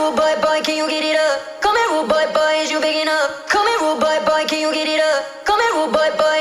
rude boy, boy, can you get it up? Come here, rude boy, boy, is you big enough? Come here, rude boy, boy, can you get it up? Come here, rude boy, boy,